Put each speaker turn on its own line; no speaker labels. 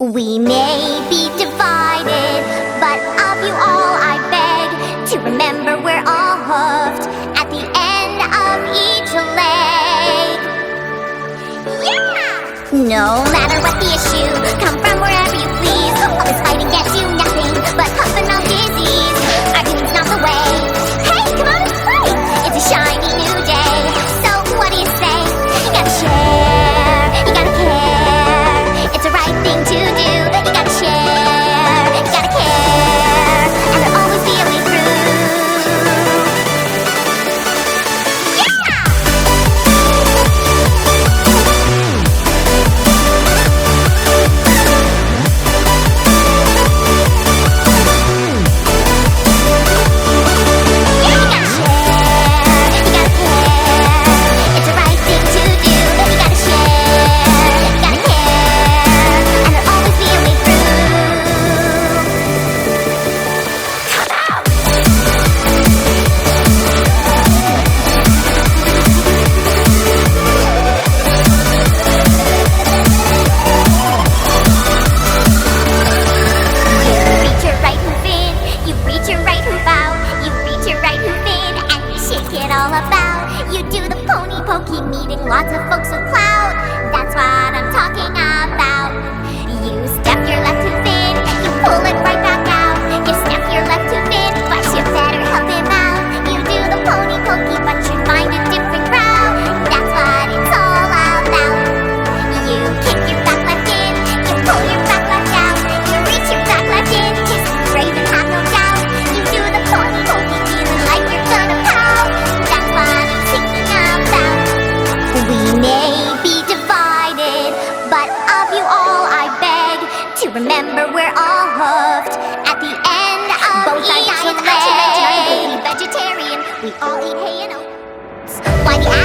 We may be divided, but of you all I beg to remember we're all hoofed at the end of each leg. Yeah! No matter what the issue, come from wherever you please. All this fighting gets you nothing but huffing on disease. Arguing's not the way. Hey, come on and play! It's a shiny new day. So what do you say? You gotta share, you gotta care. It's the right thing to do. You gotta share, you gotta care, and there'll always be a way through. Yeah! You do the pony pokey, meeting lots of folks with clout. That's what I'm talking about. You step your left too thin, you pull it right back out. You step your left too thin, but you better help him out. You do the pony pokey, but you find a different route. That's what it's all about. You kick your back left in, you pull your back left out. You reach your back left in, just brave and have no doubt. You do the pony pokey, feeling like you're gonna pout. That's what I'm thinking about. We may be divided, but of you all I beg to remember we're all hoofed at the end of both each leg. Both are vegetarian, we all eat hay and oats. Why the